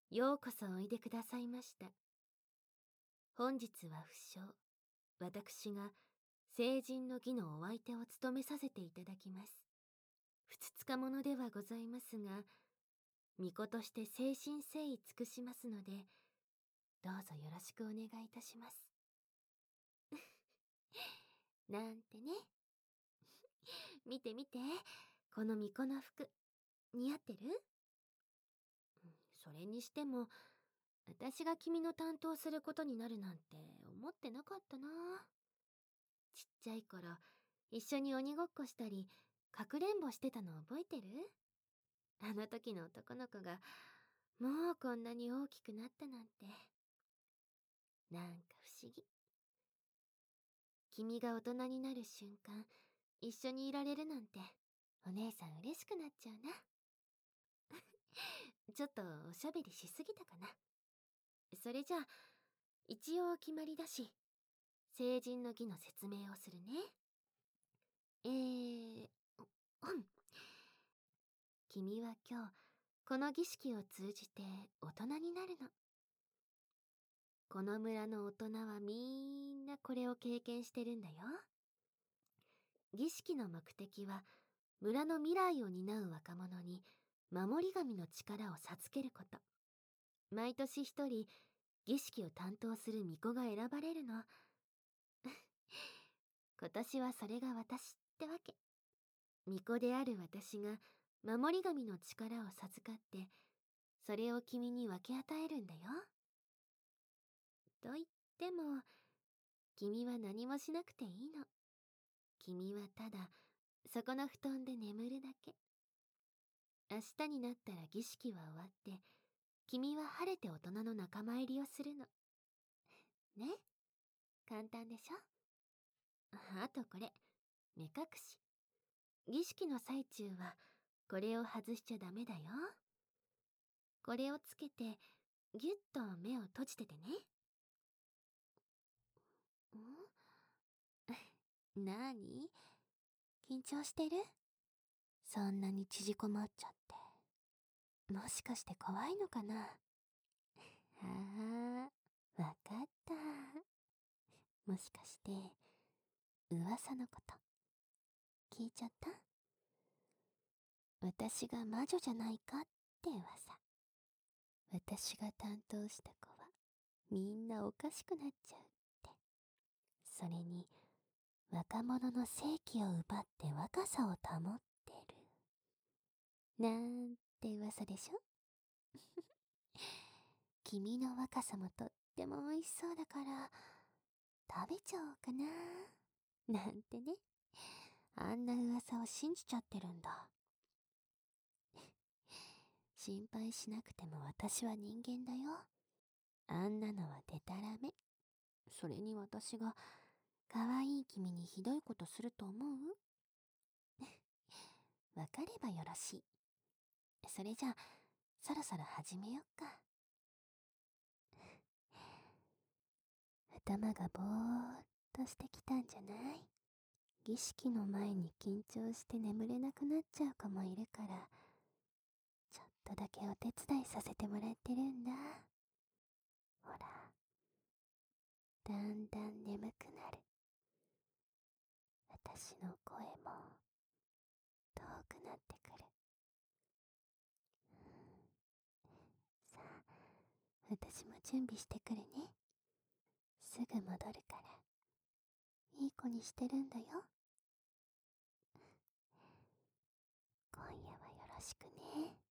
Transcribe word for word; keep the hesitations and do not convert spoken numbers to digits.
ようこそおいでくださいました。本日は不詳、私が成人の儀のお相手を務めさせていただきます。ふつつかものではございますが、巫女として誠心誠意尽くしますので、どうぞよろしくお願いいたします。なんてね。見て見て、この巫女の服、似合ってる？それにしても、私が君の担当することになるなんて思ってなかったな。ちっちゃい頃、一緒に鬼ごっこしたり、かくれんぼしてたの覚えてる？あの時の男の子が、もうこんなに大きくなったなんて。なんか不思議。君が大人になる瞬間、一緒にいられるなんて、お姉さん嬉しくなっちゃうな。ちょっとおしゃべりしすぎたかな。それじゃあ、一応決まりだし、成人の儀の説明をするね。えー、うん君は今日、この儀式を通じて大人になるの。この村の大人はみんなこれを経験してるんだよ。儀式の目的は、村の未来を担う若者に守り神の力を授けること。毎年一人、儀式を担当する巫女が選ばれるの。今年はそれが私ってわけ。巫女である私が守り神の力を授かって、それを君に分け与えるんだよ。と言っても、君は何もしなくていいの。君はただ、そこの布団で眠るだけ。明日になったら儀式は終わって、君は晴れて大人の仲間入りをするの。ね？簡単でしょ？あとこれ、目隠し。儀式の最中は、これを外しちゃダメだよ。これをつけて、ぎゅっと目を閉じててね。ん？なーに？緊張してる？そんなに縮こまっちゃって。もしかして怖いのかな？ああ、わかった。もしかして、噂のこと、聞いちゃった？私が魔女じゃないかって噂。私が担当した子は、みんなおかしくなっちゃうって。それに、若者の正気を奪って若さを保ってる。なんて噂でしょ？君の若さもとっても美味しそうだから、食べちゃおうかな。なんてね。あんな噂を信じちゃってるんだ。心配しなくても私は人間だよ。あんなのはデタラメ。それに私が可愛い君にひどいことすると思う？わかればよろしい。それじゃあ、そろそろ始めよっか。頭がぼーっとしてきたんじゃない？儀式の前に緊張して眠れなくなっちゃう子もいるから、ちょっとだけお手伝いさせてもらってるんだ。ほら、だんだん眠くなる。私の声も遠くなってくる。さあ、私も準備してくるね。すぐ戻るから。いい子にしてるんだよ。今夜はよろしくね。